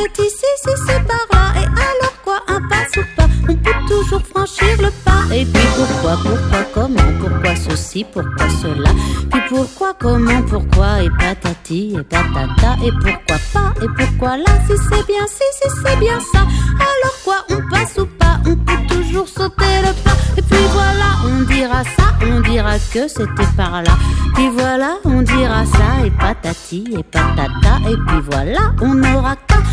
c'est ici, si c'est par là. Et alors quoi, un passe ou pas? On peut toujours franchir le pas. Et puis pourquoi, comment, pourquoi ceci, pourquoi cela? Puis pourquoi, comment, pourquoi, et patati, et patata. Et pourquoi pas, et pourquoi là? Si c'est bien ci, si c'est bien ça. Alors quoi, on passe ou pas? On peut toujours sauter le pas. Et puis voilà, on dira ça, on dira que c'était par là. Puis voilà, on dira ça, et patati, et patata. Et puis voilà, on aura qu'à